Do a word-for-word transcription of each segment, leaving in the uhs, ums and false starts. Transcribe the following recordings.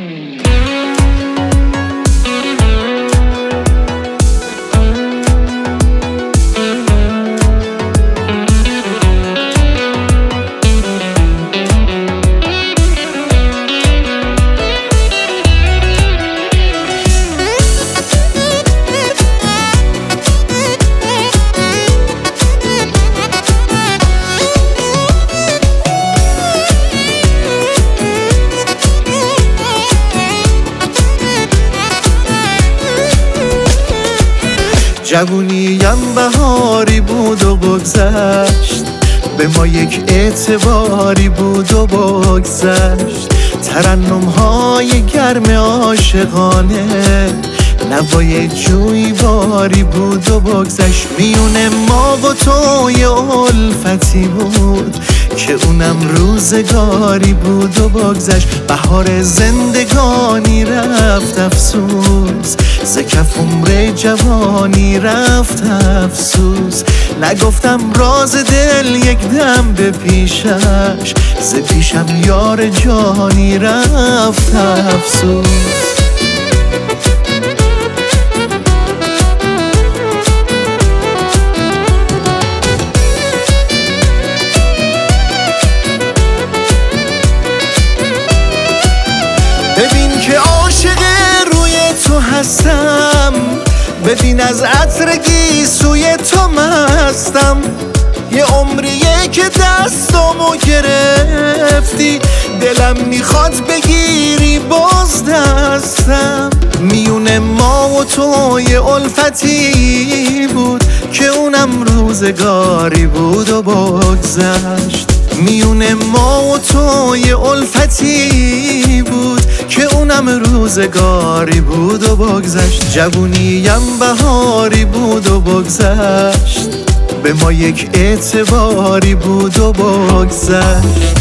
جوونیم بهاری بود و بگذشت، به ما یک اعتباری بود و بگذشت. ترنم های گرم عاشقانه، نوای جویباری بود و بگذشت. میون ما و توی الفتی بود که اونم روزگاری بود و بگذشت. بهار زندگانی رفت افسوس، ز کف عمر جوانی رفت افسوس. نگفتم راز دل یک دم به پیشش، ز پیشم یار جانی رفت افسوس. ببین که عاشق روی تو هستم، ببین از عطر گیسوی تو مستم. یه عمریه که دستامو گرفتی، دلم میخواد بگیری باز دستم. میون ما و توی الفتی بود که اونم روزگاری بود و بگذشت. میون ما و توی الفتی بود که اونم روزگاری بود و بگذشت. جوونیم بهاری بود و بگذشت، به ما یک اعتباری بود و بگذشت.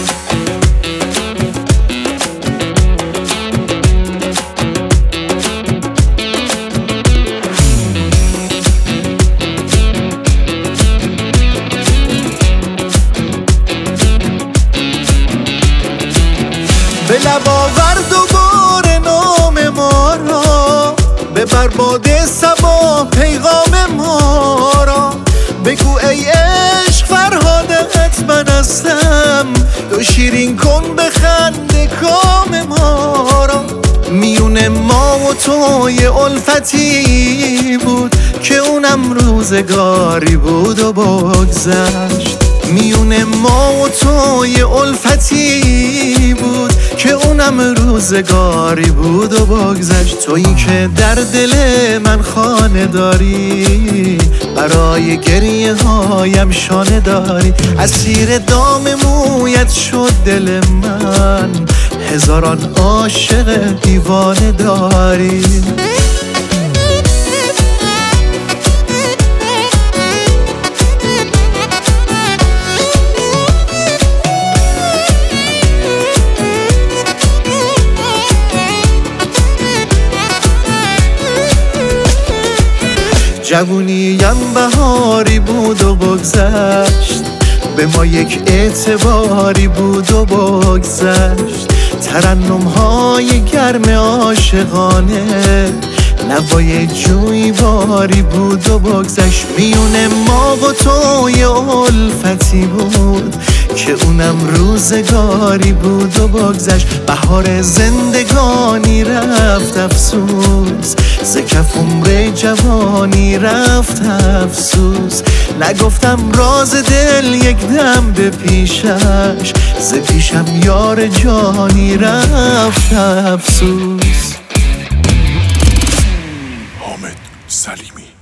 به لب آور دوباره نام ما را، ببر باد صبا پیغام ما را. بگو ای عشق فرهادت من هستم، تو شیرین کن بخنده کام ما را. میون ما و توی الفتی بود که اونم روزگاری بود و بگذشت. میون ما و توی الفتی بود که اونم روزگاری بود و بگذشت. تویی که در دل من خانه داری، برای گریه هایم شانه داری. اسیر دام مویت شد دل من، هزاران عاشق دیوانه داری. جوونیم بهاری بود و بگذشت، به ما یک اعتباری بود و بگذشت. ترنم های گرم عاشقانه، نوای جویباری بود و بگذشت. میون ما و توی الفتی بود که اونم روزگاری بود و بگذشت. بهار زندگانی رفت افسوس، ز کف عمر جوانی رفت افسوس. نگفتم راز دل یک دم به پیشش، ز پیشم یار جانی رفت افسوس. حامد سلیمی.